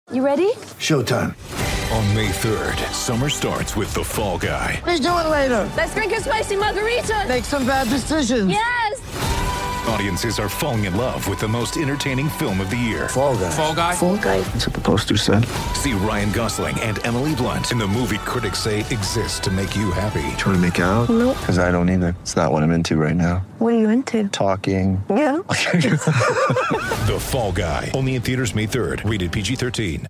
You ready? Showtime. On May 3rd, summer starts with The Fall Guy. Let's do it later. Let's drink a spicy margarita. Make some bad decisions. Yes! Audiences are falling in love with the most entertaining film of the year. Fall Guy. Fall Guy? Fall guy. That's what the poster said. See Ryan Gosling and Emily Blunt in the movie critics say exists to make you happy. Trying to make it out? Nope. Because I don't either. It's not what I'm into right now. What are you into? Talking. Yeah. The Fall Guy. Only in theaters May 3rd. Rated PG-13.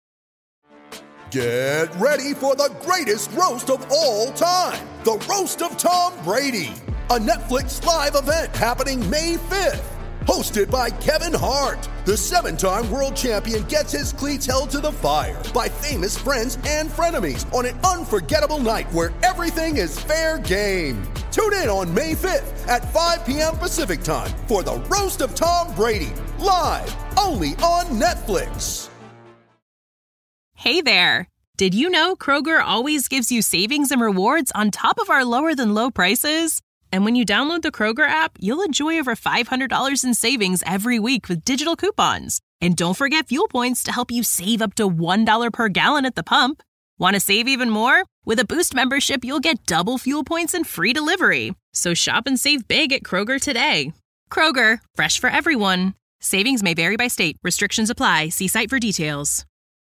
Get ready for the greatest roast of all time. The Roast of Tom Brady. A Netflix live event happening May 5th. Hosted by Kevin Hart. The 7-time world champion gets his cleats held to the fire by famous friends and frenemies on an unforgettable night where everything is fair game. Tune in on May 5th at 5 p.m. Pacific time for the Roast of Tom Brady. Live only on Netflix. Hey there! Did you know Kroger always gives you savings and rewards on top of our lower-than-low prices? And when you download the Kroger app, you'll enjoy over $500 in savings every week with digital coupons. And don't forget fuel points to help you save up to $1 per gallon at the pump. Want to save even more? With a Boost membership, you'll get double fuel points and free delivery. So shop and save big at Kroger today. Kroger, fresh for everyone. Savings may vary by state. Restrictions apply. See site for details.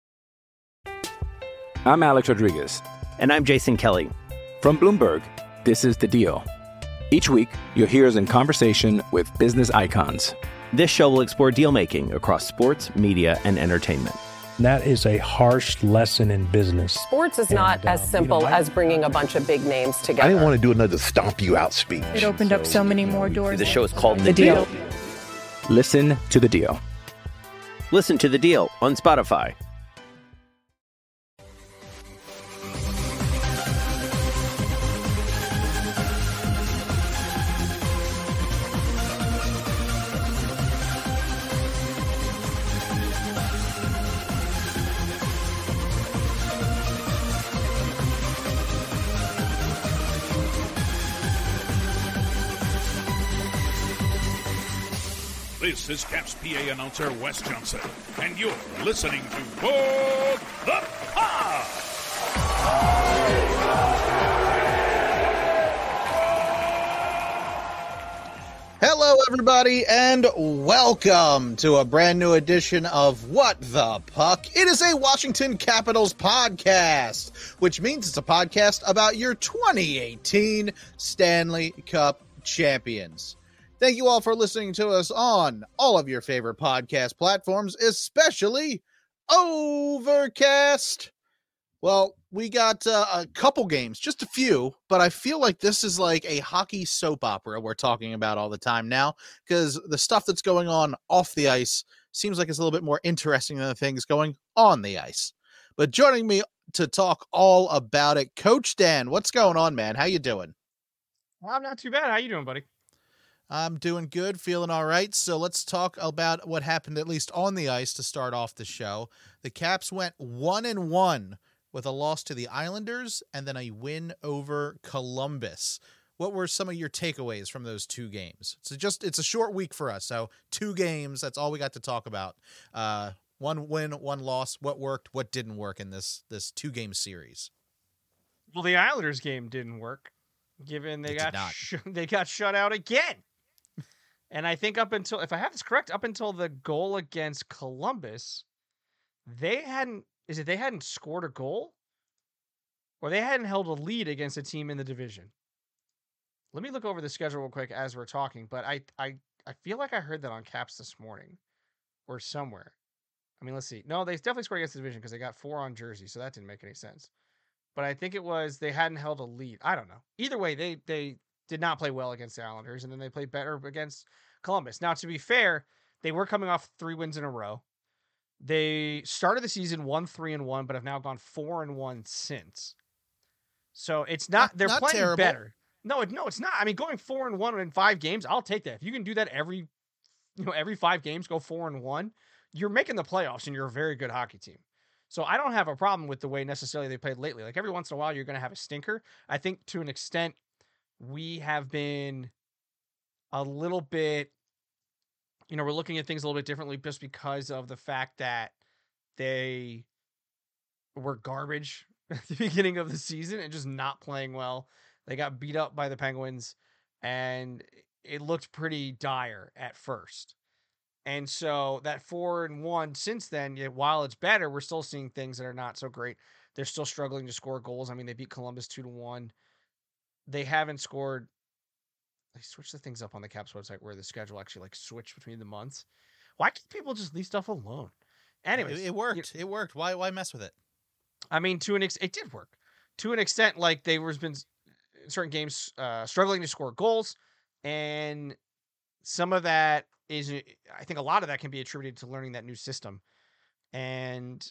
I'm Alex Rodriguez. And I'm Jason Kelly. From Bloomberg, this is The Deal. Each week, you'll hear us in conversation with business icons. This show will explore deal-making across sports, media, and entertainment. That is a harsh lesson in business. Sports is not as simple as bringing a bunch of big names together. I didn't want to do another stomp you out speech. It opened up so many more doors. The show is called The Deal. Listen to The Deal. Listen to The Deal on Spotify. This is Caps PA announcer Wes Johnson, and you're listening to Bob the Pod. Hello, everybody, and welcome to a brand new edition of What the Puck. It is a Washington Capitals podcast, which means it's a podcast about your 2018 Stanley Cup champions. Thank you all for listening to us on all of your favorite podcast platforms, especially Overcast. Well, we got a couple games, just a few, but I feel like this is like a hockey soap opera we're talking about all the time now, because the stuff that's going on off the ice seems like it's a little bit more interesting than the things going on the ice. But joining me to talk all about it, Coach Dan. What's going on, man? How you doing? Well, I'm not too bad. How you doing, buddy? I'm doing good, feeling all right. So let's talk about what happened, at least on the ice, to start off the show. The Caps went 1-1 with a loss to the Islanders and then a win over Columbus. What were some of your takeaways from those two games? It's a short week for us, so 2 games. That's all we got to talk about. 1 win, 1 loss. What worked, what didn't work in this 2-game series? Well, the Islanders game didn't work, given they got shut out again. And I think up until, if I have this correct, up until the goal against Columbus, they hadn't scored a goal, or they hadn't held a lead against a team in the division. Let me look over the schedule real quick as we're talking, but I feel like I heard that on Caps this morning or somewhere. I mean, let's see. No, they definitely scored against the division because they got 4 on Jersey, so that didn't make any sense. But I think it was they hadn't held a lead. I don't know. Either way, they did not play well against the Islanders, and then they played better against Columbus. Now, to be fair, they were coming off 3 wins in a row. They started the season 1-3-1, but have now gone 4-1 since. So it's not they're playing terrible. Better. No, it's not. I mean, going 4-1 in 5 games, I'll take that. If you can do that every 5 games, go 4-1, you're making the playoffs, and you're a very good hockey team. So I don't have a problem with the way necessarily they played lately. Like every once in a while, you're going to have a stinker. I think to an extent, we have been a little bit, we're looking at things a little bit differently just because of the fact that they were garbage at the beginning of the season and just not playing well. They got beat up by the Penguins, and it looked pretty dire at first. And so that 4-1 since then, while it's better, we're still seeing things that are not so great. They're still struggling to score goals. I mean, they beat Columbus 2-1. They haven't scored. They switched the things up on the Caps website where the schedule actually like switched between the months. Why can't people just leave stuff alone? Anyways, it worked. It worked. Why mess with it? I mean, it did work to an extent. Like there was been certain games struggling to score goals, and some of that is, I think, a lot of that can be attributed to learning that new system. And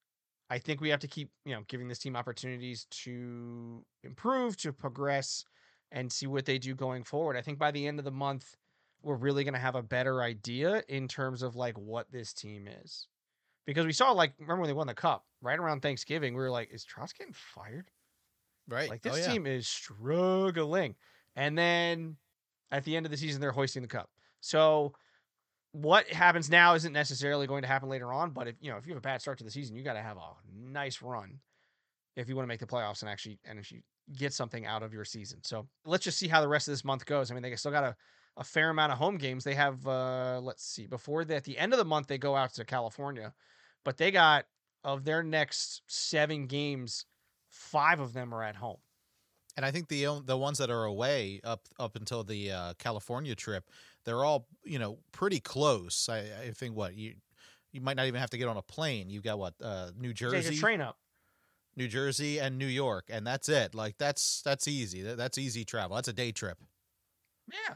I think we have to keep, giving this team opportunities to improve, to progress, and see what they do going forward. I think by the end of the month, we're really going to have a better idea in terms of like what this team is. Because we saw, like, remember when they won the Cup, right around Thanksgiving, we were like, is Trotz getting fired? Right. Like, this team is struggling. And then at the end of the season, they're hoisting the Cup. So what happens now isn't necessarily going to happen later on, but if you have a bad start to the season, you got to have a nice run if you want to make the playoffs and if you get something out of your season. So let's just see how the rest of this month goes. I mean, they still got a fair amount of home games. They have, let's see, before at the end of the month, they go out to California, but they got, of their next 7 games, 5 of them are at home. And I think the ones that are away up until the California trip, they're all pretty close. I think you might not even have to get on a plane. You've got New Jersey, take a train up, New Jersey and New York, and that's it. Like that's easy. That's easy travel. That's a day trip. Yeah.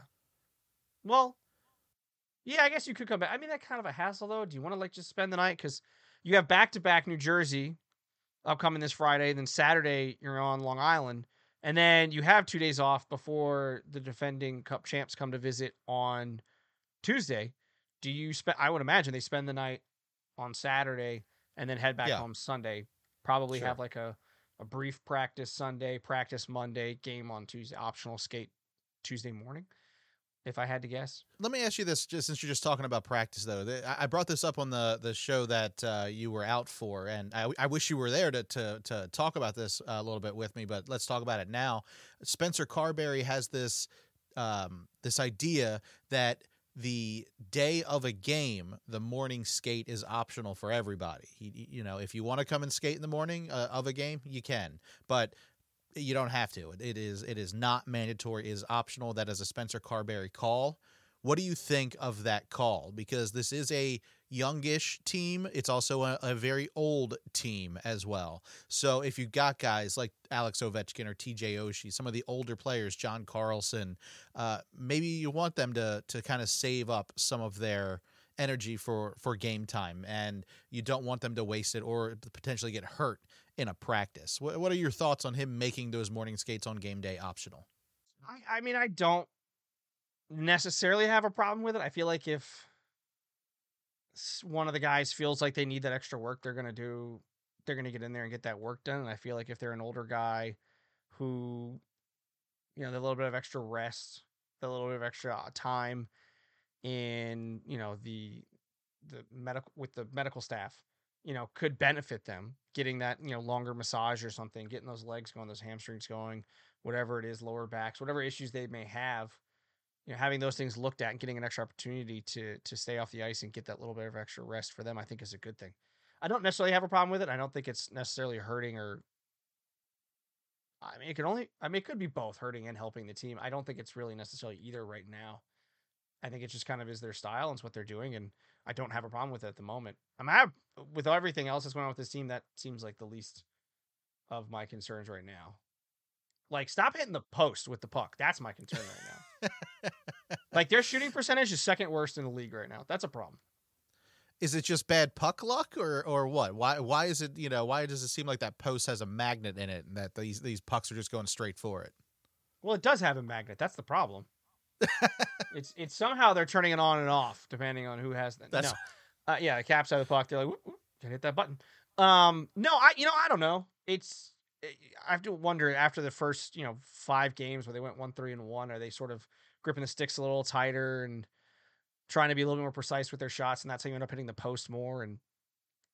Well, yeah, I guess you could come back. I mean, that's kind of a hassle though. Do you want to just spend the night? Because you have back-to-back New Jersey upcoming this Friday. Then Saturday you're on Long Island. And then you have 2 days off before the defending Cup champs come to visit on Tuesday. Do you spend? I would imagine they spend the night on Saturday and then head back home Sunday. Probably have like a brief practice Sunday, practice Monday, game on Tuesday, optional skate Tuesday morning, if I had to guess. Let me ask you this, just since you're just talking about practice, though. I brought this up on the show that you were out for, and I wish you were there to talk about this a little bit with me, but let's talk about it now. Spencer Carberry has this idea that the day of a game, the morning skate is optional for everybody. If you want to come and skate in the morning of a game, you can, but you don't have to. It is not mandatory. It is optional. That is a Spencer Carberry call. What do you think of that call? Because this is a youngish team. It's also a very old team as well. So if you've got guys like Alex Ovechkin or TJ Oshie, some of the older players, John Carlson, maybe you want them to kind of save up some of their energy for game time, and you don't want them to waste it or potentially get hurt in a practice. What are your thoughts on him making those morning skates on game day optional? I mean, I don't necessarily have a problem with it. I feel like if one of the guys feels like they need that extra work, they're going to get in there and get that work done. And I feel like if they're an older guy who, a little bit of extra rest, a little bit of extra time in, the medical staff, could benefit them getting that, longer massage or something, getting those legs going, those hamstrings going, whatever it is, lower backs, whatever issues they may have, having those things looked at and getting an extra opportunity to stay off the ice and get that little bit of extra rest for them, I think is a good thing. I don't necessarily have a problem with it. I don't think it's necessarily hurting it could be both hurting and helping the team. I don't think it's really necessarily either right now. I think it just kind of is their style and it's what they're doing, and I don't have a problem with it at the moment. With everything else that's going on with this team, that seems like the least of my concerns right now. Like, stop hitting the post with the puck. That's my concern right now. Like, their shooting percentage is second worst in the league right now. That's a problem. Is it just bad puck luck or what? Why is it, why does it seem like that post has a magnet in it and that these pucks are just going straight for it? Well, it does have a magnet. That's the problem. It's somehow they're turning it on and off depending on who has them. The Caps have the puck. They're like, whoop, whoop, can hit that button. I don't know. I have to wonder after the first, 5 games where they went 1-3-1, are they sort of gripping the sticks a little tighter and trying to be a little bit more precise with their shots, and that's how you end up hitting the post more. And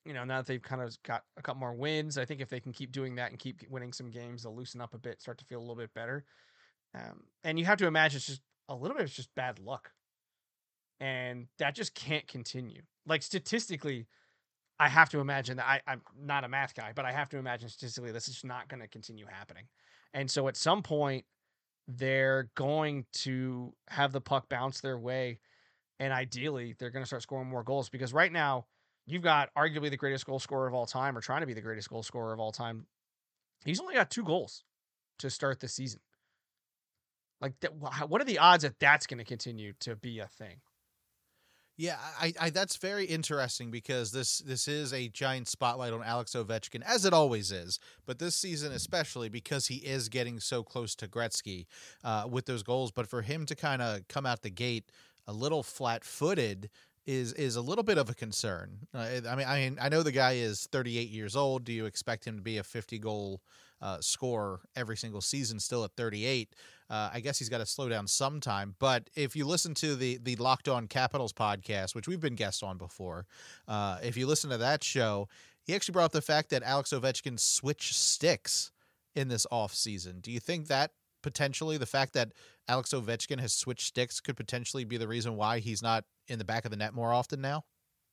now that they've kind of got a couple more wins, I think if they can keep doing that and keep winning some games, they'll loosen up a bit, start to feel a little bit better. And you have to imagine it's just a little bit of just bad luck. And that just can't continue. Like statistically, I have to imagine that I'm not a math guy, but I have to imagine statistically this is not going to continue happening. And so at some point, they're going to have the puck bounce their way. And ideally, they're going to start scoring more goals because right now, you've got arguably the greatest goal scorer of all time or trying to be the greatest goal scorer of all time. He's only got 2 goals to start the season. Like, what are the odds that that's going to continue to be a thing? Yeah, I that's very interesting because this is a giant spotlight on Alex Ovechkin, as it always is. But this season especially because he is getting so close to Gretzky with those goals. But for him to kind of come out the gate a little flat-footed is a little bit of a concern. I know the guy is 38 years old. Do you expect him to be a 50-goal scorer every single season still at 38? I guess he's got to slow down sometime. But if you listen to the Locked On Capitals podcast, which we've been guests on before, if you listen to that show, he actually brought up the fact that Alex Ovechkin switched sticks in this offseason. Do you think that potentially the fact that Alex Ovechkin has switched sticks could potentially be the reason why he's not in the back of the net more often now?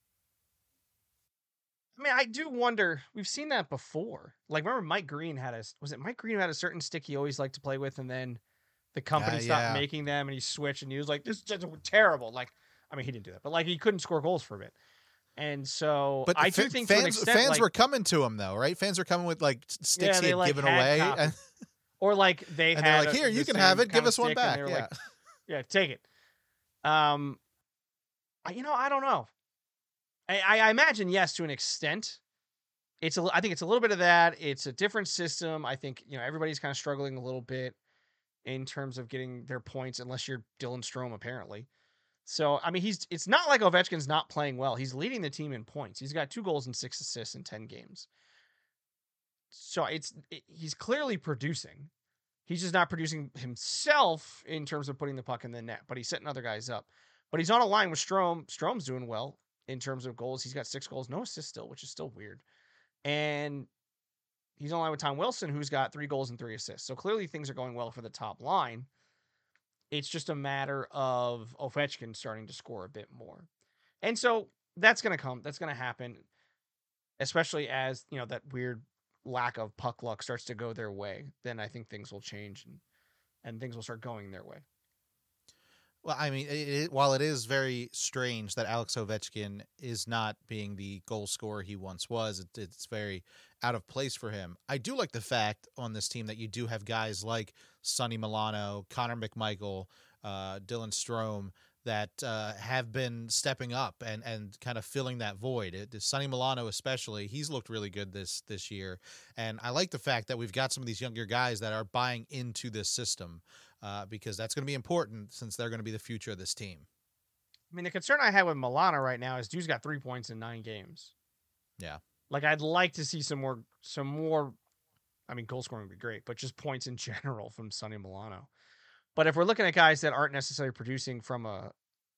I mean, I do wonder. We've seen that before. Like, remember Mike Green had a certain stick he always liked to play with, and then the company stopped making them, and he switched, and he was like, "This is just terrible." Like, I mean, he didn't do that, but like, he couldn't score goals for a bit. And so, but I do think fans were coming to him though, right? Fans were coming with like sticks he had given away, or like they and had they're like, "Here, you can have it. Give us one back." Yeah, like, yeah, take it. I don't know. I imagine yes to an extent. I think it's a little bit of that. It's a different system. I think everybody's kind of struggling a little bit in terms of getting their points, unless you're Dylan Strome, apparently. So I mean, it's not like Ovechkin's not playing well. He's leading the team in points. He's got 2 goals and 6 assists in 10 games. So he's clearly producing. He's just not producing himself in terms of putting the puck in the net, but he's setting other guys up. But he's on a line with Strome. Strome's doing well in terms of goals. He's got 6 goals, no assists still, which is still weird. And he's on line with Tom Wilson, who's got 3 goals and 3 assists. So clearly things are going well for the top line. It's just a matter of Ovechkin starting to score a bit more. And so that's going to come. That's going to happen, especially as, that weird lack of puck luck starts to go their way. Then I think things will change and things will start going their way. Well, I mean, while it is very strange that Alex Ovechkin is not being the goal scorer he once was, it's very out of place for him. I do like the fact on this team that you do have guys like Sonny Milano, Connor McMichael, Dylan Strome that have been stepping up and kind of filling that void. Sonny Milano especially, he's looked really good this year. And I like the fact that we've got some of these younger guys that are buying into this system. Because that's going to be important since they're going to be the future of this team. I mean, the concern I have with Milano right now is dude's got 3 points in 9 games. Yeah. Like, I'd like to see some more, I mean, goal scoring would be great, but just points in general from Sonny Milano. But if we're looking at guys that aren't necessarily producing from a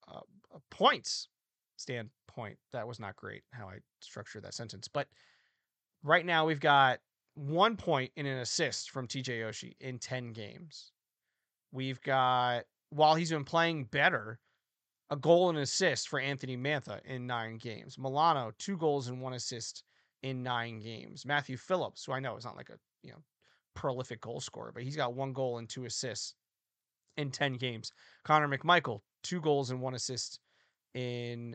points standpoint, that was not great how I structured that sentence. But right now we've got 1 point in an assist from TJ Oshie in 10 games. We've got, while he's been playing better, a goal and an assist for Anthony Mantha in 9 games. Milano, 2 goals and 1 assist in 9 games. Matthew Phillips, who I know is not like a prolific goal scorer, but he's got 1 goal and 2 assists in 10 games. Connor McMichael, 2 goals and 1 assist in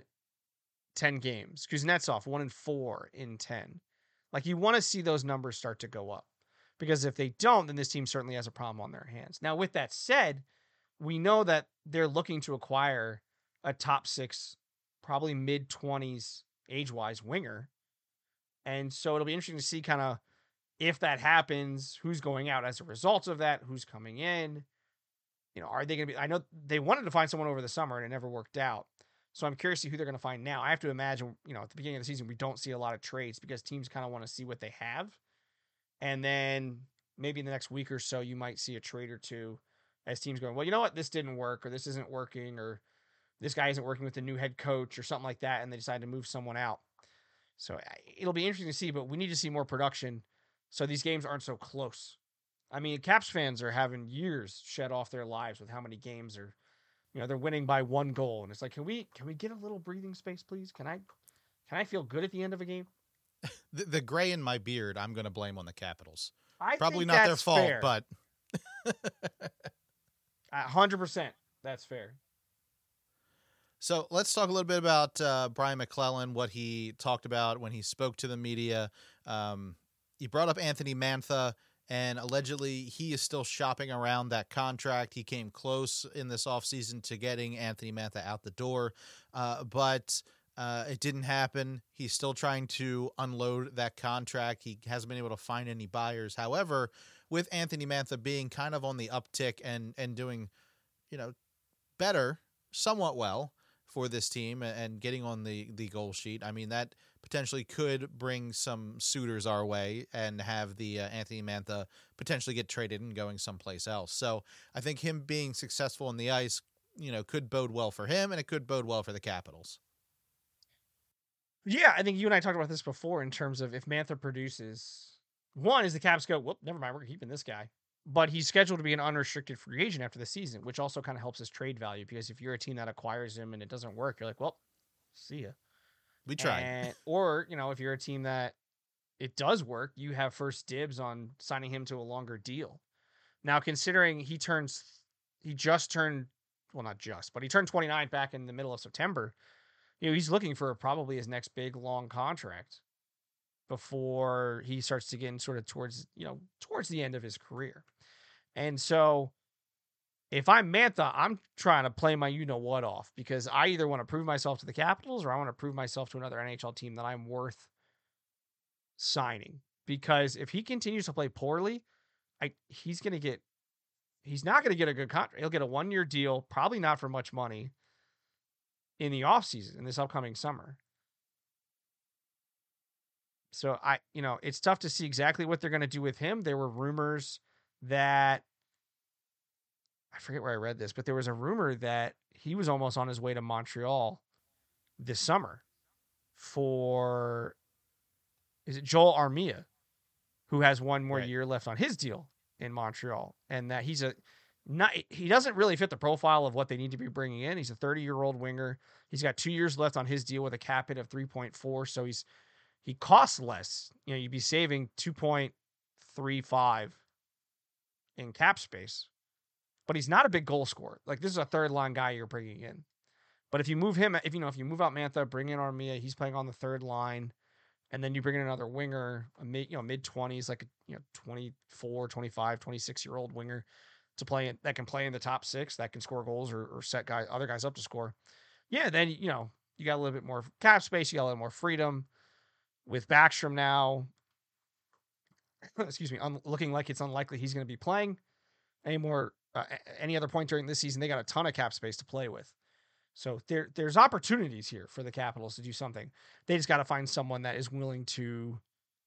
10 games. Kuznetsov, 1 and 4 in 10. Like, you want to see those numbers start to go up. Because if they don't, then this team certainly has a problem on their hands. Now, with that said, we know that they're looking to acquire a top 6, probably mid-20s age-wise winger. And so it'll be interesting to see kind of if that happens, who's going out as a result of that, who's coming in. Are they going to be... I know they wanted to find someone over the summer and it never worked out. So I'm curious to see who they're going to find now. I have to imagine, at the beginning of the season, we don't see a lot of trades because teams kind of want to see what they have. And then maybe in the next week or so, you might see a trade or two as teams going, well, you know what? This didn't work, or this isn't working, or this guy isn't working with the new head coach or something like that. And they decide to move someone out. So it'll be interesting to see, but we need to see more production so these games aren't so close. I mean, Caps fans are having years shed off their lives with how many games are, they're winning by 1 goal. And it's like, can we get a little breathing space, please? Can I feel good at the end of a 'game? The gray in my beard, I'm going to blame on the Capitals. think Probably not their that's fault, fair. but 100%. That's fair. So let's talk a little bit about Brian McClellan, what he talked about when he spoke to the media. He brought up Anthony Mantha, and allegedly he is still shopping around that contract. He came close in this offseason to getting Anthony Mantha out the door, but it didn't happen. He's still trying to unload that contract. He hasn't been able to find any buyers. However, with Anthony Mantha being kind of on the uptick and doing, better, somewhat well for this team and getting on the goal sheet, I mean, that potentially could bring some suitors our way and have the Anthony Mantha potentially get traded and going someplace else. So I think him being successful on the ice, could bode well for him, and it could bode well for the Capitals. Yeah, I think you and I talked about this before in terms of if Mantha produces, one is the Caps go, well, never mind, we're keeping this guy. But he's scheduled to be an unrestricted free agent after the season, which also kind of helps his trade value, because if you're a team that acquires him and it doesn't work, you're like, well, see ya. We tried. Or, if you're a team that it does work, you have first dibs on signing him to a longer deal. Now, considering he turned 29 back in the middle of September. He's looking for probably his next big long contract before he starts to get in sort of towards the end of his career. And so if I'm Mantha, I'm trying to play my what off, because I either want to prove myself to the Capitals or I want to prove myself to another NHL team that I'm worth signing. Because if he continues to play poorly, he's not going to get a good contract. He'll get a 1-year deal, probably not for much money, in the offseason, in this upcoming summer. So it's tough to see exactly what they're going to do with him. There were rumors that, I forget where I read this, but there was a rumor that he was almost on his way to Montreal this summer for, is it Joel Armia, who has 1 more year left on his deal in Montreal, and that he doesn't really fit the profile of what they need to be bringing in. He's a 30-year-old winger. He's got 2 years left on his deal with a cap hit of 3.4. So he costs less. You'd be saving 2.35 in cap space, but he's not a big goal scorer. Like, this is a 3rd-line guy you're bringing in. But if you move him, if you move out Mantha, bring in Armia, he's playing on the 3rd line, and then you bring in another winger, mid-20s, like a 24, 25, 26-year-old winger to play in, that can play in the top 6, that can score goals or set other guys up to score. Yeah, then you got a little bit more cap space, you got a little more freedom. With Backstrom now, looking like it's unlikely he's going to be playing anymore. Any other point during this season, they got a ton of cap space to play with. So there's opportunities here for the Capitals to do something. They just got to find someone that is willing to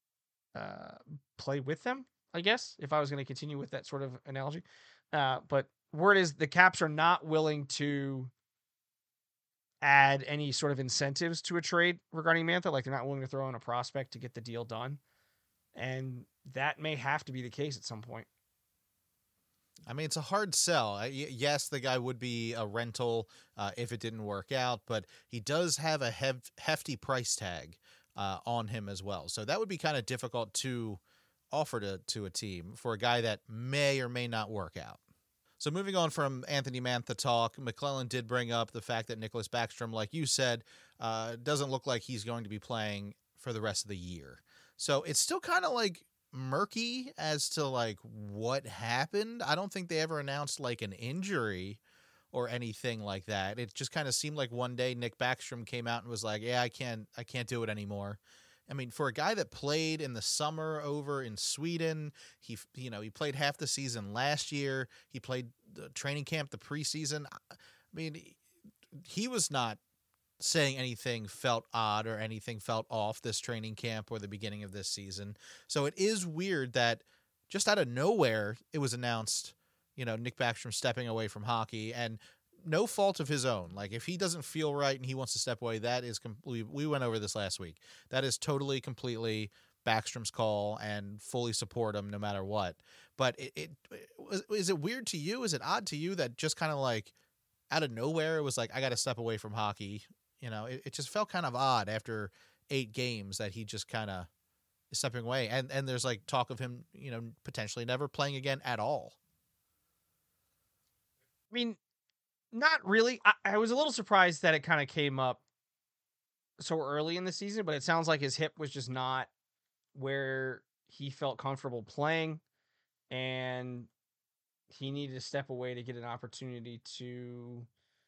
play with them, I guess, if I was going to continue with that sort of analogy. But word is the Caps are not willing to add any sort of incentives to a trade regarding Mantha. Like, they're not willing to throw in a prospect to get the deal done. And that may have to be the case at some point. I mean, it's a hard sell. Yes, the guy would be a rental if it didn't work out, but he does have a hefty price tag on him as well. So that would be kind of difficult to offer to a team for a guy that may or may not work out. So moving on from Anthony Mantha talk, McClellan did bring up the fact that Nicholas Backstrom, like you said, doesn't look like he's going to be playing for the rest of the year. So it's still kind of like murky as to like what happened. I don't think they ever announced like an injury or anything like that. It just kind of seemed like one day Nick Backstrom came out and was like, yeah, I can't do it anymore. I mean, for a guy that played in the summer over in Sweden, he played half the season last year. He played the training camp, the preseason. I mean, he was not saying anything felt odd or anything felt off this training camp or the beginning of this season. So it is weird that just out of nowhere, it was announced, Nick Backstrom stepping away from hockey. And no fault of his own. Like, if he doesn't feel right and he wants to step away, that is we went over this last week. That is totally, completely Backstrom's call, and fully support him no matter what. But is it weird to you? Is it odd to you that just kind of like out of nowhere it was like, I got to step away from hockey? You know, it just felt kind of odd after 8 games that he just kind of is stepping away. And there's like talk of him, you know, potentially never playing again at all. I mean, not really. I was a little surprised that it kind of came up so early in the season, but it sounds like his hip was just not where he felt comfortable playing, and he needed to step away to get an opportunity to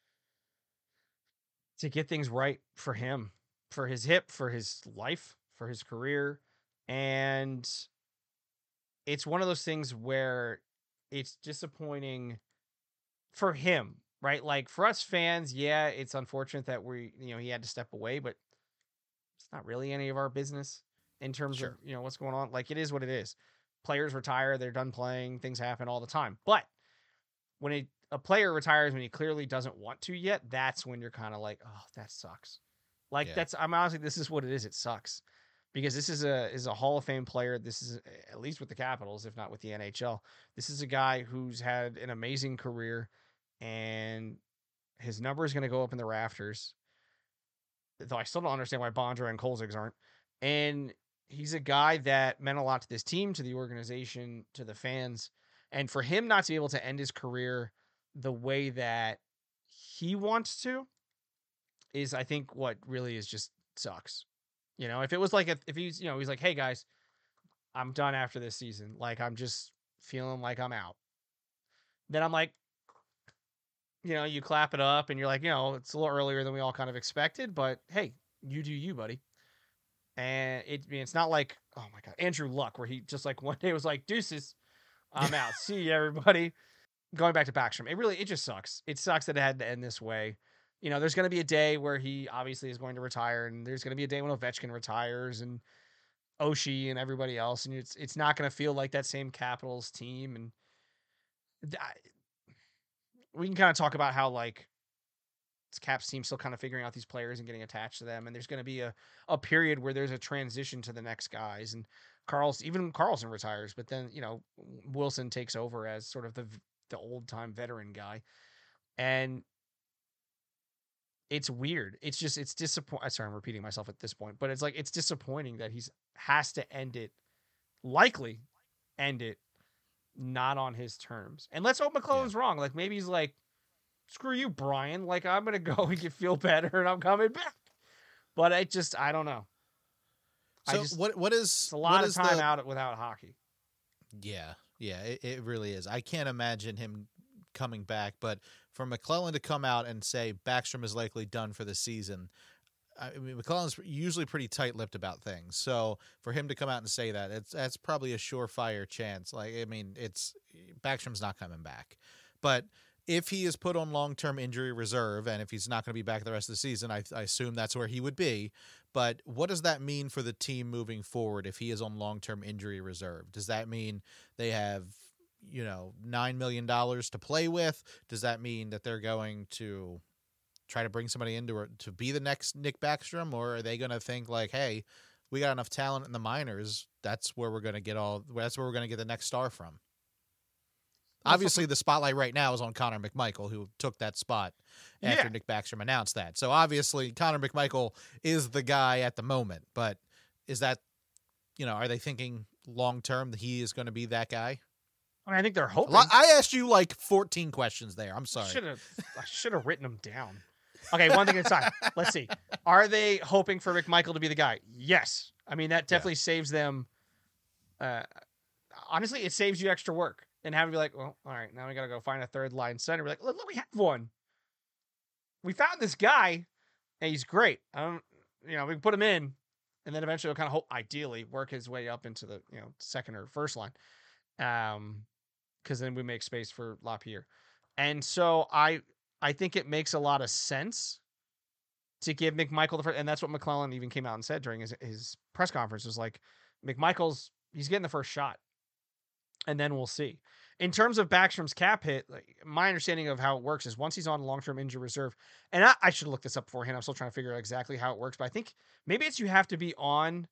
get things right for him, for his hip, for his life, for his career. And it's one of those things where it's disappointing for him, right? Like, for us fans, yeah, it's unfortunate that he had to step away, but it's not really any of our business in terms of, what's going on. Like, it is what it is. Players retire, they're done playing, things happen all the time. But when a player retires when he clearly doesn't want to yet, that's when you're kind of like, oh, that sucks. Like, I'm honestly, this is what it is. It sucks. Because this is a Hall of Fame player. This is, at least with the Capitals, if not with the NHL, this is a guy who's had an amazing career, and his number is going to go up in the rafters. Though I still don't understand why Bondra and Kolzig's aren't. And he's a guy that meant a lot to this team, to the organization, to the fans. And for him not to be able to end his career the way that he wants to is, I think, what really is just sucks. You know, if it was like, if he's, he's like, hey guys, I'm done after this season. Like, I'm just feeling like I'm out. Then I'm like, you clap it up and you're like, it's a little earlier than we all kind of expected, but hey, you do you, buddy. And it's not like, oh my God, Andrew Luck, where he just like one day was like, deuces, I'm out. See you, everybody. Going back to Backstrom, it just sucks. It sucks that it had to end this way. There's going to be a day where he obviously is going to retire, and there's going to be a day when Ovechkin retires and Oshie and everybody else. And it's not going to feel like that same Capitals team. And we can kind of talk about how, like, this Caps team still kind of figuring out these players and getting attached to them. And there's going to be a period where there's a transition to the next guys, and Carlson retires, but then, Wilson takes over as sort of the old time veteran guy. And it's weird. It's disappointing. Sorry, I'm repeating myself at this point, but it's like, it's disappointing that has to likely end it not on his terms. And let's hope McClellan's wrong. Like, maybe he's like, screw you, Brian. Like, I'm going to go and get feel better and I'm coming back. But I don't know. So what is, it's a lot of time out without hockey. Yeah. Yeah, it really is. I can't imagine him coming back, but for McClellan to come out and say Backstrom is likely done for the season, I mean, McClellan's usually pretty tight-lipped about things. So for him to come out and say that, that's probably a surefire chance. Like, I mean, Backstrom's not coming back. But if he is put on long-term injury reserve, and if he's not going to be back the rest of the season, I assume that's where he would be. But what does that mean for the team moving forward if he is on long-term injury reserve? Does that mean they have, $9 million to play with? Does that mean that they're going to try to bring somebody in to be the next Nick Backstrom? Or are they going to think like, hey, we got enough talent in the minors. That's where we're going to get the next star from. Obviously, the spotlight right now is on Connor McMichael, who took that spot after Nick Backstrom announced that. So obviously, Connor McMichael is the guy at the moment. But is that, are they thinking long-term that he is going to be that guy? I mean, I think they're hoping. I asked you like 14 questions there. I'm sorry. I should have written them down. Okay, one thing at a time. Let's see. Are they hoping for McMichael to be the guy? Yes. I mean, that definitely saves them. Honestly, it saves you extra work. And having to be like, well, all right, now we got to go find a third line center. We're like, look, we have one. We found this guy, and he's great. We can put him in, and then eventually he'll kind of ideally work his way up into the second or first line. Because then we make space for LaPierre. And so I think it makes a lot of sense to give McMichael the first, and that's what McClellan even came out and said during his press conference, was like, he's getting the first shot, and then we'll see. in terms of Backstrom's cap hit, like my understanding of how it works is once he's on long-term injury reserve, and I should look this up beforehand. I'm still trying to figure out exactly how it works, but I think maybe it's you have to be on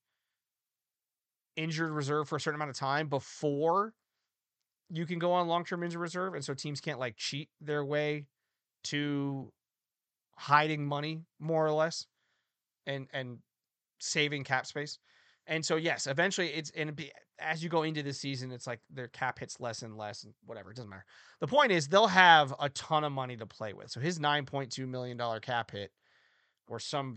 injured reserve for a certain amount of time before you can go on long-term injury reserve, and so teams can't like cheat their way to hiding money more or less and saving cap space. And so yes, eventually it's and as you go into the season, it's like their cap hits less and less and whatever, it doesn't matter. The point is they'll have a ton of money to play with. So his $9.2 million cap hit or some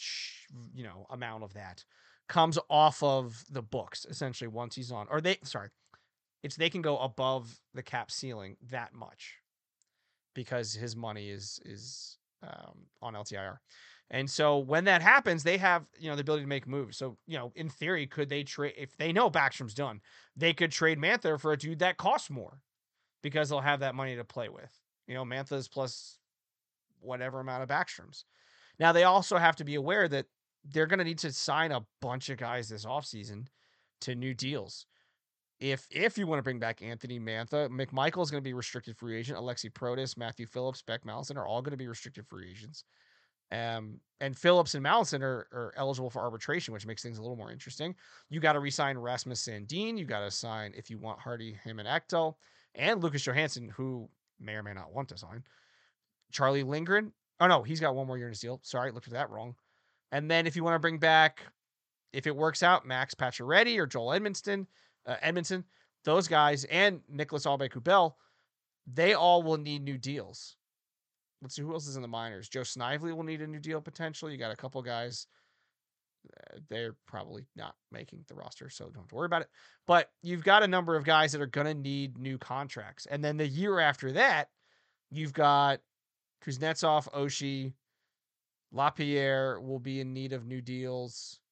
amount of that comes off of the books essentially once he's on, or they can go above the cap ceiling that much because his money is on LTIR. And so when that happens, they have, the ability to make moves. So, in theory, could they trade, if they know Backstrom's done, they could trade Mantha for a dude that costs more because they'll have that money to play with. Mantha's plus whatever amount of Backstrom's. Now, they also have to be aware that they're going to need to sign a bunch of guys this offseason to new deals. If you want to bring back Anthony Mantha, McMichael is going to be restricted free agent. Alexi Protas, Matthew Phillips, Beck Mallison are all going to be restricted free agents. And Phillips and Mallison are eligible for arbitration, which makes things a little more interesting. You got to re-sign Rasmus Sandin. You got to sign, if you want, Hardy, him and Ekdal, and Lucas Johansson, who may or may not want to sign. Charlie Lindgren. Oh, no, he's got one more year in his deal. Sorry, looked at that wrong. And then if you want to bring back, if it works out, Max Pacioretty or Joel Edmondson, those guys, and Nicholas Aube-Kubel, they all will need new deals. Let's see who else is in the minors. Joe Snively will need a new deal potentially. You got a couple guys. They're probably not making the roster, so don't have to worry about it. But you've got a number of guys that are going to need new contracts. And then the year after that, you've got Kuznetsov, Oshie, LaPierre will be in need of new deals.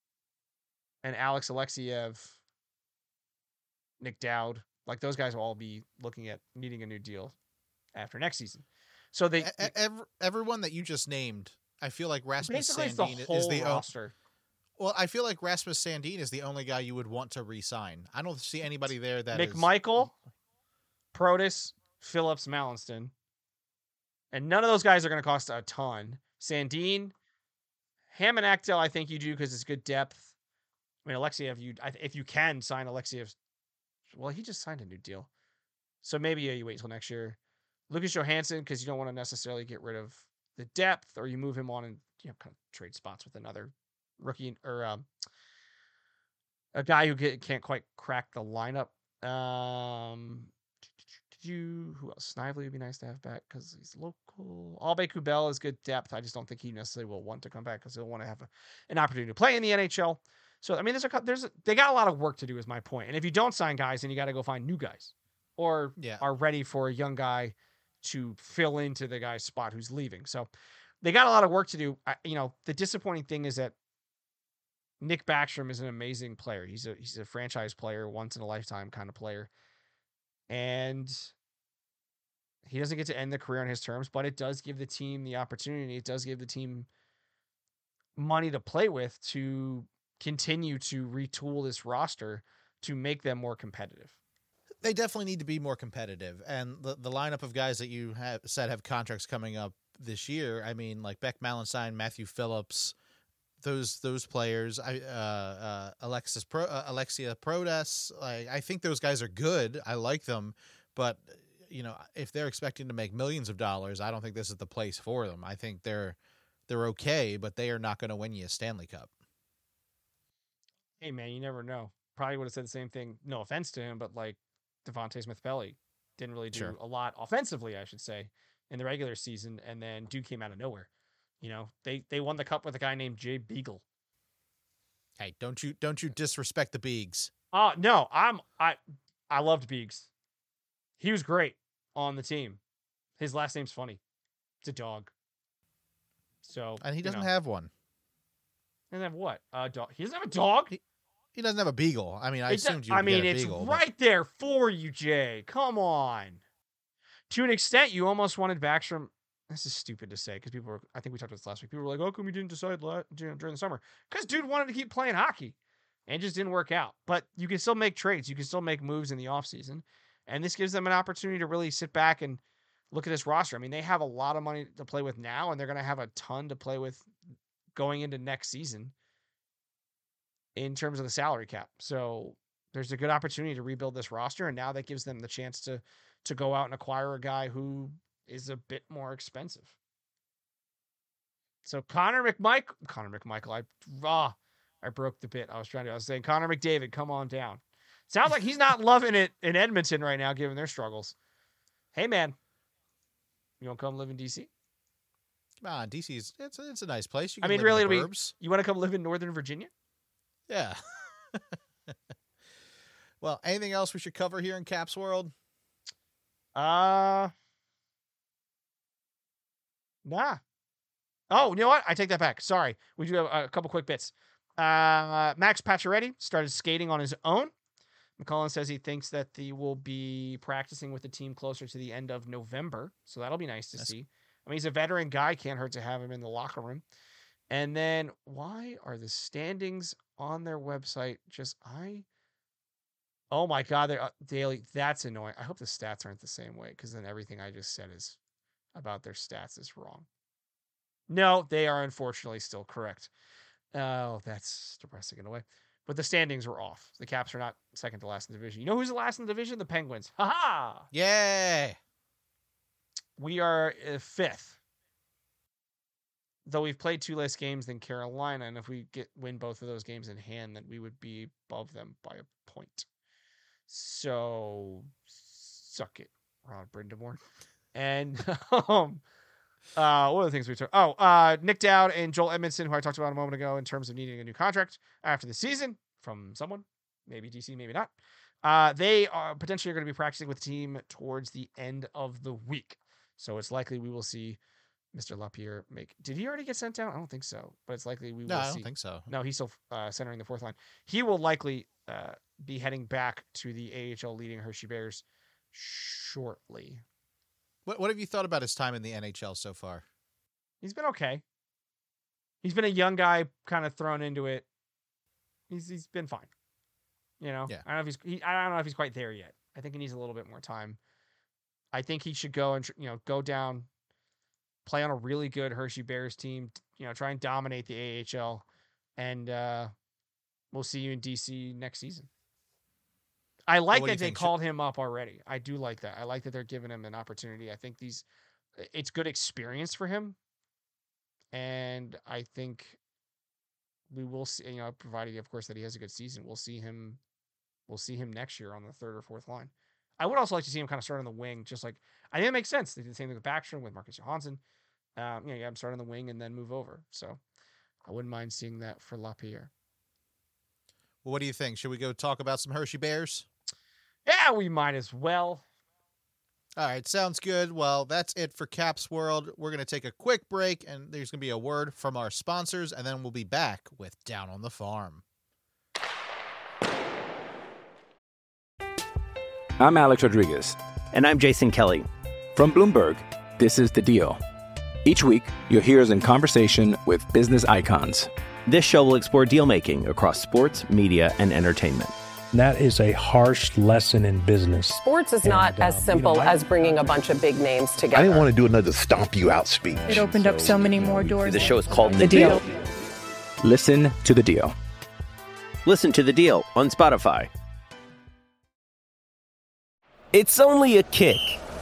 And Alex Alexiev, Nick Dowd, like those guys will all be looking at needing a new deal after next season. So everyone that you just named, I feel like Rasmus Sandin is the roster. Well, I feel like Rasmus Sandin is the only guy you would want to re-sign. I don't see anybody there that McMichael, Protas, Phillips, Mallinston, and none of those guys are going to cost a ton. Sandin, Hammond, Ekdal, I think you do because it's good depth. I mean, Alexiev, if you can sign Alexiev, well, he just signed a new deal, so maybe you wait till next year. Lucas Johansson, because you don't want to necessarily get rid of the depth, or you move him on and kind of trade spots with another rookie or a guy who can't quite crack the lineup. Who else? Snively would be nice to have back because he's local. Aube-Kubel is good depth. I just don't think he necessarily will want to come back because he'll want to have an opportunity to play in the NHL. So I mean, they got a lot of work to do, is my point. And if you don't sign guys, then you got to go find new guys, or are ready for a young guy to fill into the guy's spot who's leaving. So they got a lot of work to do. The disappointing thing is that Nick Backstrom is an amazing player. He's a franchise player, once in a lifetime kind of player. And he doesn't get to end the career on his terms, but it does give the team the opportunity. It does give the team money to play with to continue to retool this roster to make them more competitive. They definitely need to be more competitive. And the lineup of guys that you have said have contracts coming up this year, I mean, like Beck Mallenstein, Matthew Phillips, those players, Alexia Protas, I think those guys are good. I like them, but if they're expecting to make millions of dollars, I don't think this is the place for them. I think they're okay, but they are not going to win you a Stanley Cup. Hey man, you never know. Probably would have said the same thing. No offense to him, but like Devontae Smith-Pelly didn't really do a lot offensively, I should say, in the regular season, and then dude came out of nowhere. They won the cup with a guy named Jay Beagle. Hey, don't you disrespect the Beegs. No, I loved Beegs. He was great on the team. His last name's funny. It's a dog. So and he doesn't have one. He doesn't have what? Dog. He doesn't have a dog? He doesn't have a beagle. I mean, I assumed you would get a beagle. It's right there for you, Jay. Come on. To an extent, you almost wanted Backstrom. This is stupid to say because I think we talked about this last week. People were like, "Oh, come we didn't decide during the summer?" Because dude wanted to keep playing hockey, and it just didn't work out. But you can still make trades. You can still make moves in the offseason. And this gives them an opportunity to really sit back and look at this roster. I mean, they have a lot of money to play with now, and they're going to have a ton to play with going into next season in terms of the salary cap. So there's a good opportunity to rebuild this roster, and now that gives them the chance to go out and acquire a guy who is a bit more expensive. So Connor McMichael, I broke the bit. I was saying Connor McDavid, come on down. Sounds like he's not loving it in Edmonton right now, given their struggles. Hey man, you want to come live in DC? Come on, DC it's a nice place. You I can mean, live really, in the burbs. you want to come live in Northern Virginia? Yeah. Well, anything else we should cover here in Caps World? Nah. Oh, you know what? I take that back. Sorry. We do have a couple quick bits. Max Pacioretty started skating on his own. McCullen says he thinks that he will be practicing with the team closer to the end of November. So that'll be nice to see. I mean, he's a veteran guy. Can't hurt to have him in the locker room. And then why are the standings on their website oh my God, they're daily. That's annoying. I hope the stats aren't the same way, because then everything I just said is about their stats is wrong. No, they are unfortunately still correct. Oh, that's depressing in a way. But the standings are off. The Caps are not second to last in the division. You know who's the last in the division? The Penguins. Ha-ha! Yay! We are fifth. Though we've played 2 less games than Carolina, and if we win both of those games in hand, then we would be above them by a point. So, suck it, Rod Brindamore. And what are the things we took? Nick Dowd and Joel Edmondson, who I talked about a moment ago in terms of needing a new contract after the season from someone, maybe DC, maybe not. They are potentially going to be practicing with the team towards the end of the week. So it's likely we will see Mr. Lapierre make. Did he already get sent down? I don't think so, but it's likely we will see. No, I don't think so. No, he's still centering the fourth line. He will likely be heading back to the AHL leading Hershey Bears shortly. What have you thought about his time in the NHL so far? He's been okay. He's been a young guy kind of thrown into it. He's been fine. You know, yeah. I don't know if he's quite there yet. I think he needs a little bit more time. I think he should go and go down, play on a really good Hershey Bears team. Try and dominate the AHL, and we'll see you in DC next season. I like that they called him up already. I do like that. I like that they're giving him an opportunity. I think it's good experience for him, and I think we will see. Provided of course that he has a good season, we'll see him next year on the third or fourth line. I would also like to see him kind of start on the wing, just like I think it makes sense. They did the same thing with Backstrom, with Marcus Johansson. You have him start on the wing and then move over. So I wouldn't mind seeing that for Lapierre. Well, what do you think? Should we go talk about some Hershey Bears? Yeah, we might as well. All right, sounds good. Well, that's it for Caps World. We're going to take a quick break, and there's going to be a word from our sponsors, and then we'll be back with Down on the Farm. I'm Alex Rodriguez. And I'm Jason Kelly. From Bloomberg, this is The Deal. Each week, you'll hear us in conversation with business icons. This show will explore deal-making across sports, media, and entertainment. That is a harsh lesson in business. Sports is not as simple as bringing a bunch of big names together. I didn't want to do another stomp you out speech. It opened up so many more doors. The show is called The Deal. Listen to The Deal. Listen to The Deal on Spotify. It's only a kick,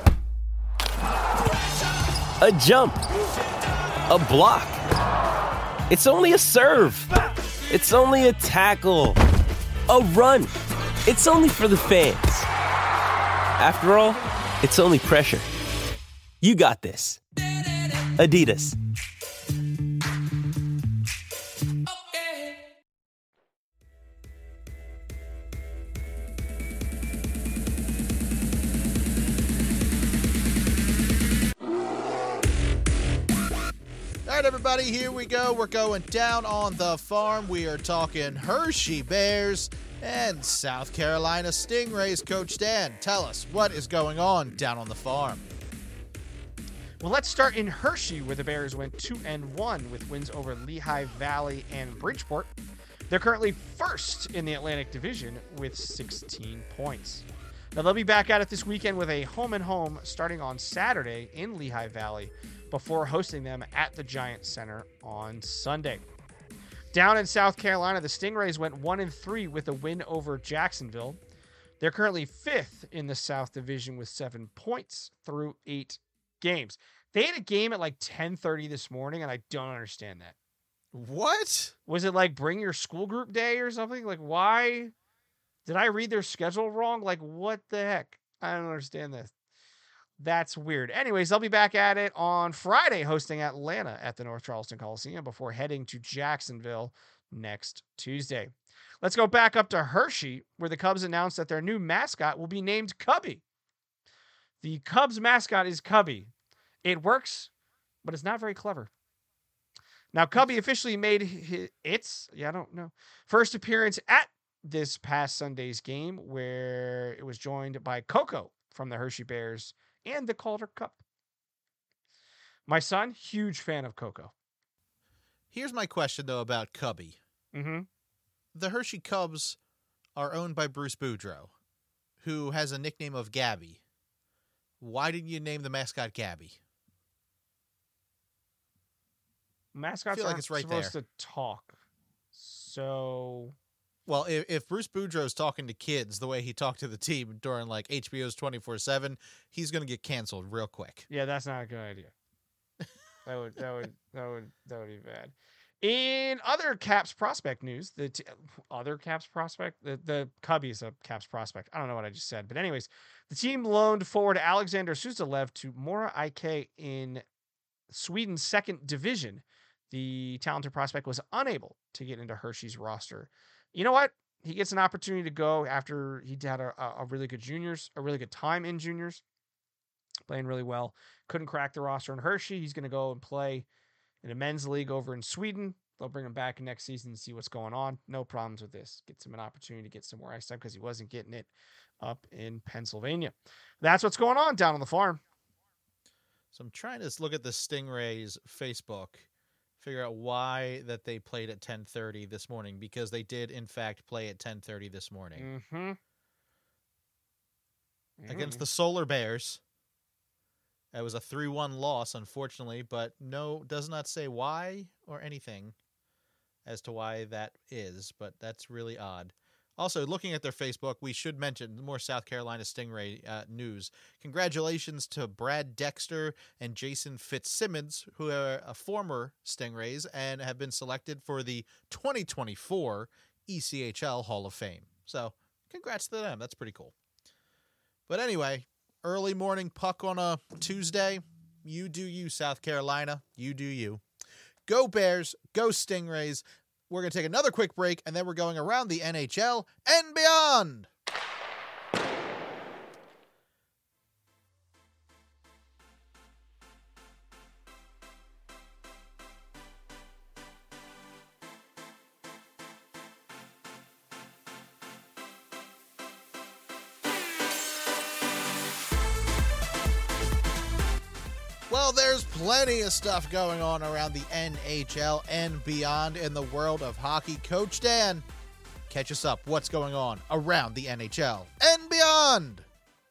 a jump, a block. It's only a serve. It's only a tackle, a run. It's only for the fans. After all, it's only pressure. You got this. Adidas. All right, everybody, here we go. We're going down on the farm. We are talking Hershey Bears and South Carolina Stingrays. Coach Dan, tell us what is going on down on the farm. Well, let's start in Hershey, where the Bears went 2-1 with wins over Lehigh Valley and Bridgeport. They're currently first in the Atlantic Division with 16 points. Now, they'll be back at it this weekend with a home-and-home starting on Saturday in Lehigh Valley before hosting them at the Giant Center on Sunday. Down in South Carolina, the Stingrays went 1-3 with a win over Jacksonville. They're currently 5th in the South Division with 7 points through 8 games. They had a game at like 10:30 this morning, and I don't understand that. What? Was it like bring your school group day or something? Like, why? Did I read their schedule wrong? Like, what the heck? I don't understand this. That's weird. Anyways, they'll be back at it on Friday, hosting Atlanta at the North Charleston Coliseum before heading to Jacksonville next Tuesday. Let's go back up to Hershey, where the Cubs announced that their new mascot will be named Cubby. The Cubs mascot is Cubby. It works, but it's not very clever. Now, Cubby officially made its first appearance at this past Sunday's game, where it was joined by Coco from the Hershey Bears and the Calder Cup. My son, huge fan of Coco. Here's my question, though, about Cubby. Mm-hmm. The Hershey Cubs are owned by Bruce Boudreau, who has a nickname of Gabby. Why didn't you name the mascot Gabby? Mascots aren't supposed to talk. So... Well, if Bruce Boudreau's talking to kids the way he talked to the team during like HBO's 24/7, he's going to get canceled real quick. Yeah, that's not a good idea. That would be bad. In other Caps prospect news, the Cubby's a Caps prospect. I don't know what I just said, but anyways, the team loaned forward Alexander Suzdalev to Mora IK in Sweden's second division. The talented prospect was unable to get into Hershey's roster. You know what? He gets an opportunity to go after he had a really good time in juniors, playing really well. Couldn't crack the roster in Hershey. He's going to go and play in a men's league over in Sweden. They'll bring him back next season and see what's going on. No problems with this. Gets him an opportunity to get some more ice time because he wasn't getting it up in Pennsylvania. That's what's going on down on the farm. So I'm trying to look at the Stingrays Facebook, figure out why that they played at 10:30 this morning, because they did, in fact, play at 10:30 this morning. Mm-hmm. Against the Solar Bears. It was a 3-1 loss, unfortunately, but does not say why or anything as to why that is, but that's really odd. Also, looking at their Facebook, we should mention more South Carolina Stingray news. Congratulations to Brad Dexter and Jason Fitzsimmons, who are former Stingrays and have been selected for the 2024 ECHL Hall of Fame. So, congrats to them. That's pretty cool. But anyway, early morning puck on a Tuesday. You do you, South Carolina. You do you. Go Bears. Go Stingrays. We're going to take another quick break, and then we're going around the NHL and beyond. Well, there's plenty of stuff going on around the NHL and beyond in the world of hockey. Coach Dan, catch us up. What's going on around the NHL and beyond?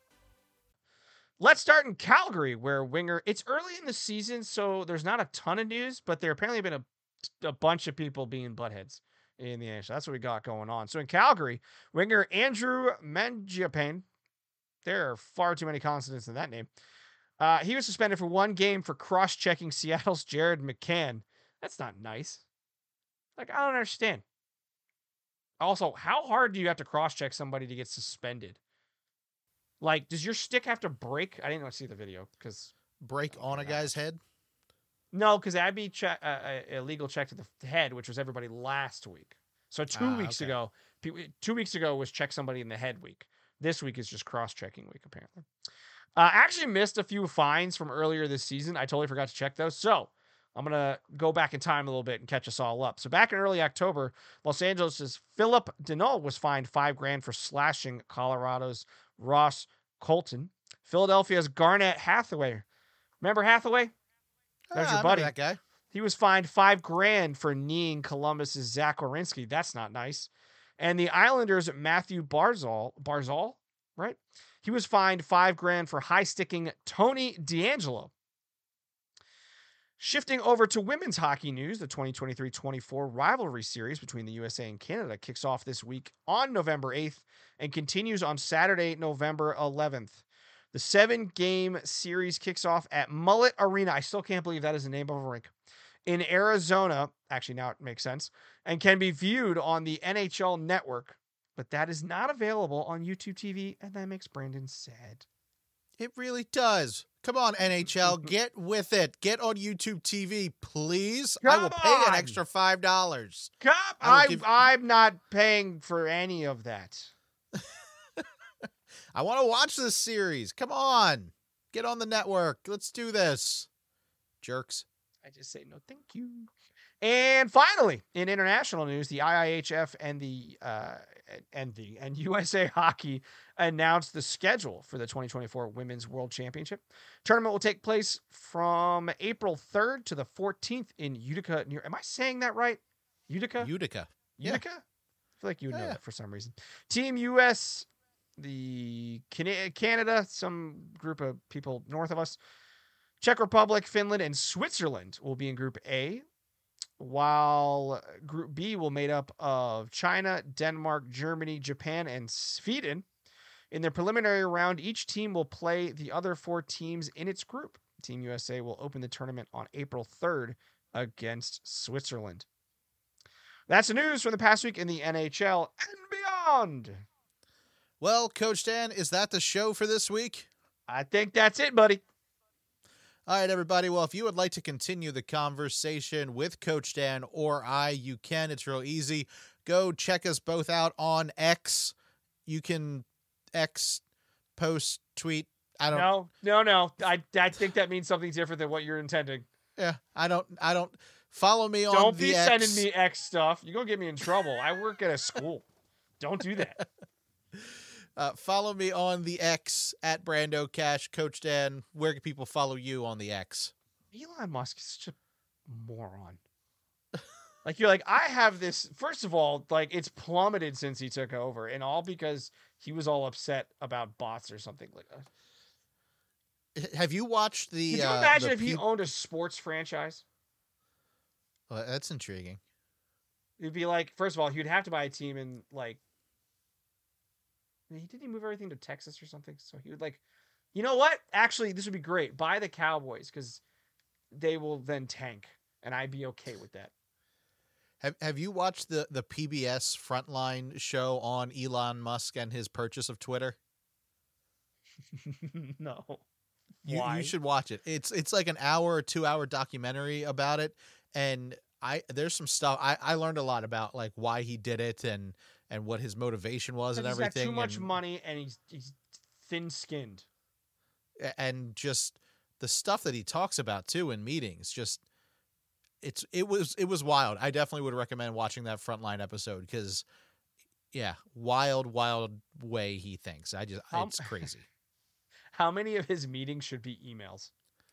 Let's start in Calgary, where it's early in the season, so there's not a ton of news, but there apparently have been a bunch of people being buttheads in the NHL. That's what we got going on. So in Calgary, winger Andrew Mangiapane, there are far too many consonants in that name. He was suspended for 1 game for cross-checking Seattle's Jared McCann. That's not nice. Like, I don't understand. Also, how hard do you have to cross-check somebody to get suspended? Like, does your stick have to break? I didn't see the video because break on a guy's head. No, because that'd be a legal check to the head, which was everybody last week. So 2 weeks ago, 2 weeks ago was check somebody in the head week. This week is just cross-checking week, apparently. Actually missed a few fines from earlier this season. I totally forgot to check those. So I'm going to go back in time a little bit and catch us all up. So back in early October, Los Angeles' Philip Deneau was fined $5,000 for slashing Colorado's Ross Colton. Philadelphia's Garnett Hathaway. Remember Hathaway? There's your buddy. That guy. He was fined $5,000 for kneeing Columbus's Zach Werenski. That's not nice. And the Islanders' Matthew Barzal, right? He was fined $5,000 for high-sticking Tony D'Angelo. Shifting over to women's hockey news, the 2023-24 rivalry series between the USA and Canada kicks off this week on November 8th and continues on Saturday, November 11th. The 7-game series kicks off at Mullet Arena. I still can't believe that is the name of a rink. In Arizona, actually now it makes sense, and can be viewed on the NHL Network, but that is not available on YouTube TV, and that makes Brandon sad. It really does. Come on, NHL, get with it. Get on YouTube TV, please. I will pay an extra $5. I'm not paying for any of that. I want to watch this series. Come on. Get on the network. Let's do this. Jerks. I just say no, thank you. And finally, in international news, the IIHF and USA Hockey announced the schedule for the 2024 Women's World Championship. Tournament will take place from April 3rd to the 14th in Utica. Am I saying that right? Utica? Utica. Utica? I feel like you would know that for some reason. Team US, the Canada, some group of people north of us, Czech Republic, Finland, and Switzerland will be in Group A, while Group B will made up of China, Denmark, Germany, Japan, and Sweden. In the preliminary round, each team will play the other 4 teams in its group. Team USA will open the tournament on April 3rd against Switzerland. That's the news from the past week in the NHL and beyond. Well, Coach Dan, is that the show for this week? I think that's it, buddy. All right, everybody. Well, if you would like to continue the conversation with Coach Dan or I, you can. It's real easy. Go check us both out on X. You can X, post, tweet. I don't. No. I think that means something different than what you're intending. Yeah, I don't. Follow me on the X. Don't be sending me X stuff. You're going to get me in trouble. I work at a school. Don't do that. Follow me on the X at Brando Cash. Coach Dan, where can people follow you on the X? Elon Musk is such a moron. Like, you're like, I have this. First of all, like, it's plummeted since he took over, and all because he was all upset about bots or something like that. Have you watched the? Could you imagine if he owned a sports franchise? Well, that's intriguing. It'd be like, first of all, he'd have to buy a team in like. Didn't he move everything to Texas or something? So he would like, you know what? Actually, this would be great. Buy the Cowboys because they will then tank, and I'd be okay with that. Have you watched the PBS Frontline show on Elon Musk and his purchase of Twitter? No. You should watch it. It's like an hour or 2 hour documentary about it, and there's some stuff I learned a lot about, like why he did it and what his motivation was and everything. He's got too much money and he's thin-skinned. And just the stuff that he talks about too in meetings, just it was wild. I definitely would recommend watching that Frontline episode because wild way he thinks. It's crazy. How many of his meetings should be emails?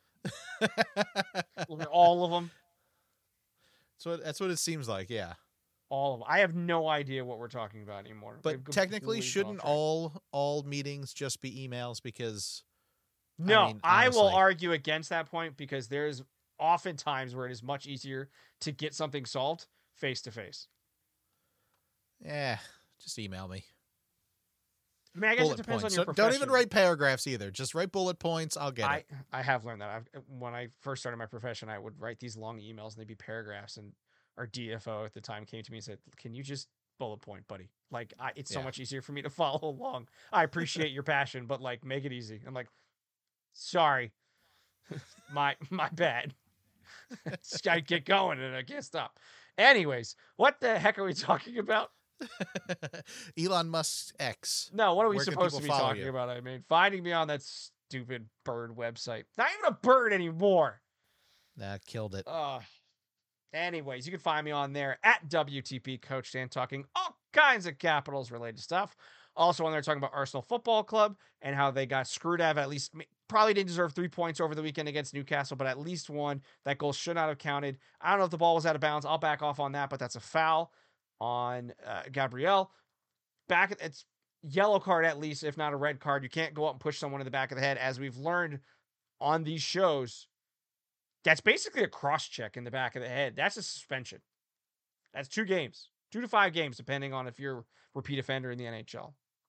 All of them. So that's what it seems like, yeah. All of them. I have no idea what we're talking about anymore. But technically, shouldn't all meetings just be emails? Because no, I will argue against that point because there's often times where it is much easier to get something solved face to face. Yeah, just email me. I mean, I guess it depends on your profession. Don't even write paragraphs either. Just write bullet points. I'll get it. I have learned that. When I first started my profession, I would write these long emails and they'd be paragraphs. And our DFO at the time came to me and said, "Can you just bullet point, buddy? Like, it's so much easier for me to follow along. I appreciate your passion, but like, make it easy." I'm like, "Sorry, my bad." Just gotta get going and I can't stop. Anyways, what the heck are we talking about? Elon Musk's X. No, what are we supposed to be talking about? I mean, finding me on that stupid bird website. Not even a bird anymore. Nah, killed it. Anyways, you can find me on there at WTP Coach Dan, talking all kinds of Capitals related stuff. Also on there talking about Arsenal Football Club and how they got screwed out of at least, probably didn't deserve 3 points over the weekend against Newcastle, but at least one. That goal should not have counted. I don't know if the ball was out of bounds. I'll back off on that, but that's a foul on Gabriel. yellow card at least, if not a red card. You can't go up and push someone in the back of the head, as we've learned on these shows. That's basically a cross check in the back of the head. That's a suspension. That's 2 games, 2 to 5 games, depending on if you're a repeat offender in the NHL.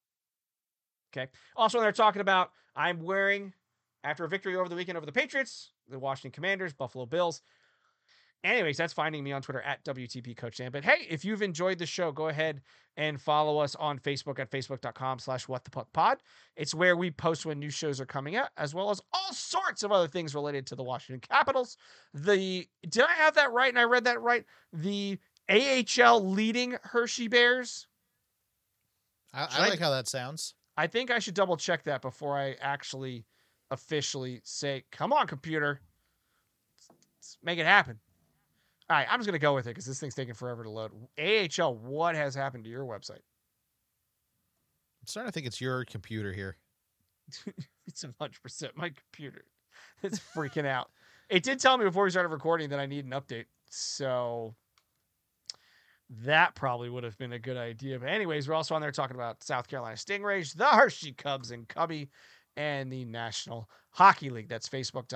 Okay. Also, they're talking about I'm wearing, after a victory over the weekend over the Patriots, the Washington Commanders, Buffalo Bills. Anyways, that's finding me on Twitter at WTP Coach Dan. But hey, if you've enjoyed the show, go ahead and follow us on Facebook at facebook.com/whatthepuckpod. It's where we post when new shows are coming out, as well as all sorts of other things related to the Washington Capitals. Did I have that right? And I read that right. The AHL leading Hershey Bears. I like how that sounds. I think I should double check that before I actually officially say, come on, computer. Let's make it happen. All right, I'm just going to go with it because this thing's taking forever to load. AHL, what has happened to your website? I'm starting to think it's your computer here. It's 100% my computer. It's freaking out. It did tell me before we started recording that I need an update. So that probably would have been a good idea. But anyways, we're also on there talking about South Carolina Stingrays, the Hershey Cubs and Cubby, and the National Hockey League. That's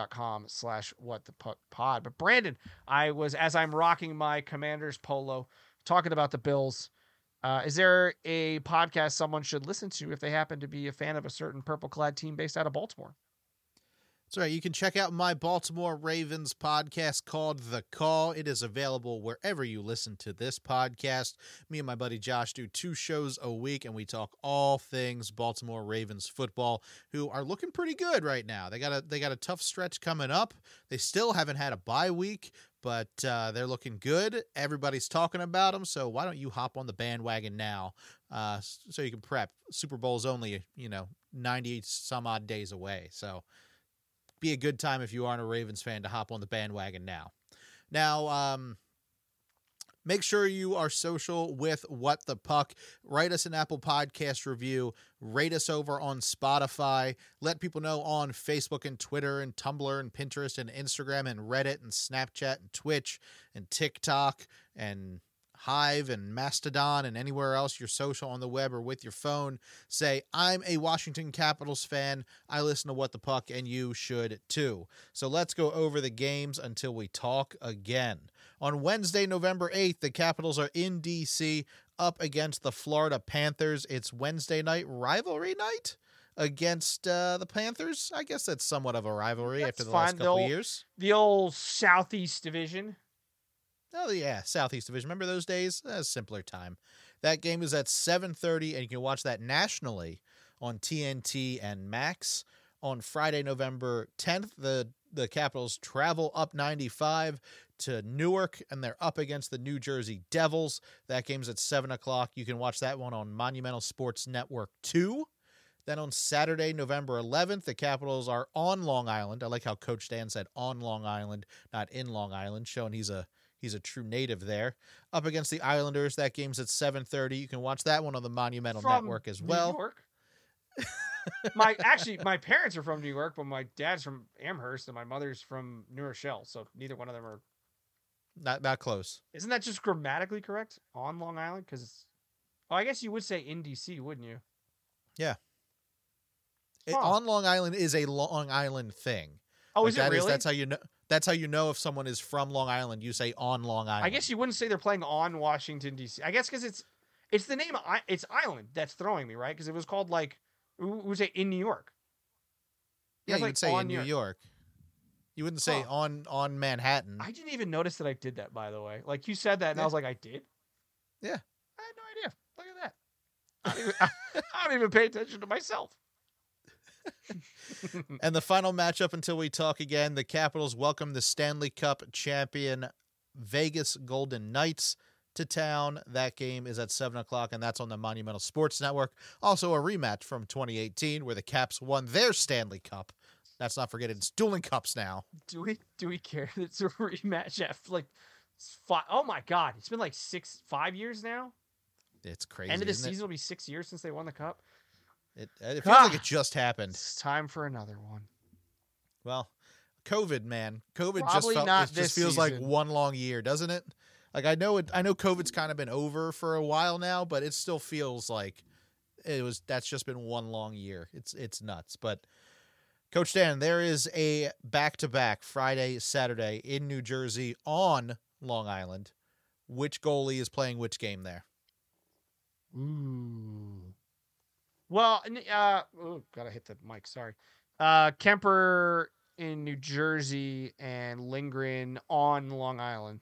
facebook.com/whatthepuckpod. But Brandon, as I'm rocking my Commanders polo, talking about the Bills, is there a podcast someone should listen to if they happen to be a fan of a certain purple-clad team based out of Baltimore? That's right. You can check out my Baltimore Ravens podcast called The Call. It is available wherever you listen to this podcast. Me and my buddy Josh do 2 shows a week, and we talk all things Baltimore Ravens football, who are looking pretty good right now. They got a tough stretch coming up. They still haven't had a bye week, but they're looking good. Everybody's talking about them, so why don't you hop on the bandwagon now so you can prep. Super Bowl's only 90 some odd days away, so be a good time if you aren't a Ravens fan to hop on the bandwagon now. Now, make sure you are social with What the Puck. Write us an Apple Podcast review. Rate us over on Spotify. Let people know on Facebook and Twitter and Tumblr and Pinterest and Instagram and Reddit and Snapchat and Twitch and TikTok and Hive and Mastodon and anywhere else you're social on the web or with your phone. Say, I'm a Washington Capitals fan. I listen to What the Puck, and you should too. So let's go over the games until we talk again. On Wednesday, November 8th, the Capitals are in D.C. up against the Florida Panthers. It's Wednesday night rivalry night against the Panthers. I guess that's somewhat of a rivalry after the last couple of years. The old Southeast Division. Oh, yeah, Southeast Division. Remember those days? A simpler time. That game is at 7:30, and you can watch that nationally on TNT and Max. On Friday, November 10th, the Capitals travel up 95 to Newark, and they're up against the New Jersey Devils. That game's at 7 o'clock. You can watch that one on Monumental Sports Network 2. Then on Saturday, November 11th, the Capitals are on Long Island. I like how Coach Dan said on Long Island, not in Long Island, showing he's a true native there. Up against the Islanders. That game's at 7:30. You can watch that one on the Monumental Network as well. New York? My parents are from New York, but my dad's from Amherst and my mother's from New Rochelle, so neither one of them are not close. Isn't that just grammatically correct? On Long Island? Because I guess you would say in DC, wouldn't you? Yeah. On Long Island is a Long Island thing. Oh, is it really? That's how you know. That's how you know if someone is from Long Island. You say on Long Island. I guess you wouldn't say they're playing on Washington, D.C. I guess because it's the name. It's Island that's throwing me, right? Because it was called we would say in New York. Yeah, you would say in New York. You wouldn't say on Manhattan. I didn't even notice that I did that, by the way. Like you said that, and I was like, I did? Yeah. I had no idea. Look at that. I don't even pay attention to myself. And the final matchup until we talk again, the Capitals welcome the Stanley Cup champion Vegas Golden Knights to town. That game is at 7 o'clock, and that's on the Monumental Sports Network. Also a rematch from 2018 where the Caps won their Stanley Cup. Let's not forget it's dueling cups now. Do we care that it's a rematch after oh my God, it's been 5 years now? It's crazy. End of the season will be 6 years since they won the cup. It feels like it just happened. It's time for another one. Well, COVID, man. COVID Probably just feels like one long year, doesn't it? Like I know COVID's kind of been over for a while now, but it still feels like That's just been one long year. It's nuts. But Coach Dan, there is a back-to-back Friday, Saturday in New Jersey on Long Island. Which goalie is playing which game there? Ooh. Well, gotta hit the mic. Sorry. Kemper in New Jersey and Lindgren on Long Island.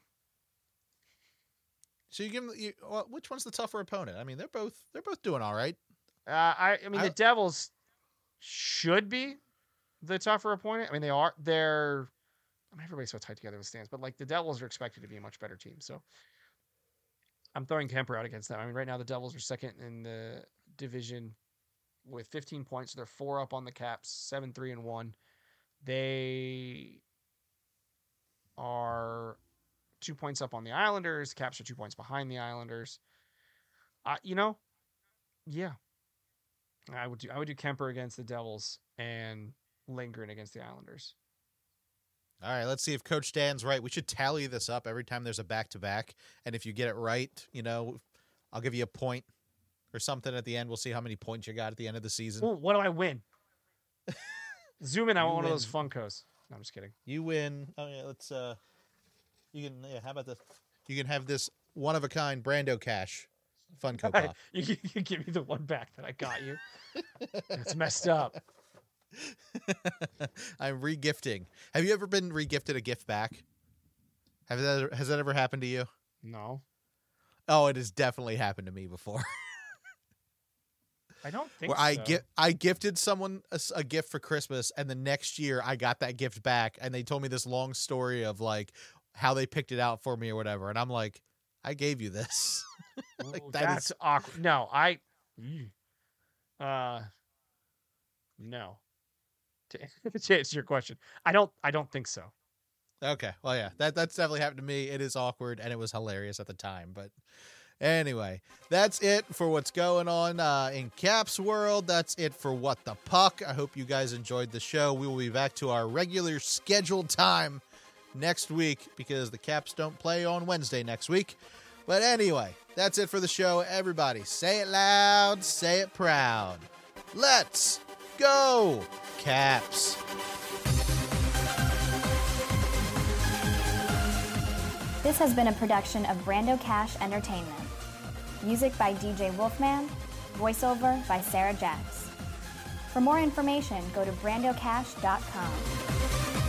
So you give them, which one's the tougher opponent? I mean, they're both doing all right. I mean, the Devils should be the tougher opponent. I mean, they're. I mean, everybody's so tight together with stands, but like the Devils are expected to be a much better team. So I'm throwing Kemper out against them. I mean, right now the Devils are second in the division with 15 points. They're 4 up on the Caps, 7-3-1. They are 2 points up on the Islanders. Caps are 2 points behind the Islanders. Yeah. I would do Kemper against the Devils and Lindgren against the Islanders. All right, let's see if Coach Dan's right. We should tally this up every time there's a back-to-back, and if you get it right, I'll give you a point or something at the end. We'll see how many points you got at the end of the season. Ooh, what do I win? Zoom in. I want one of those Funkos. No, I'm just kidding. You win. Oh yeah, let's. How about this? You can have this one-of-a-kind Brando Cash Funko Pop. You give me the one back that I got you. It's messed up. I'm regifting. Have you ever been regifted a gift back? Has that ever happened to you? No. Oh, it has definitely happened to me before. I don't think I gifted someone a gift for Christmas, and the next year I got that gift back, and they told me this long story of like how they picked it out for me or whatever, and I'm like, I gave you this. Like, that's awkward. No, no. To answer your question, I don't think so. Okay, well, yeah, that's definitely happened to me. It is awkward, and it was hilarious at the time. But anyway, that's it for what's going on in Caps world. That's it for What the Puck. I hope you guys enjoyed the show. We will be back to our regular scheduled time next week because the Caps don't play on Wednesday next week. But anyway, that's it for the show. Everybody, say it loud, say it proud. Let's go, Caps! This has been a production of Brando Cash Entertainment. Music by DJ Wolfman, voiceover by Sarah Jacks. For more information, go to brandocash.com.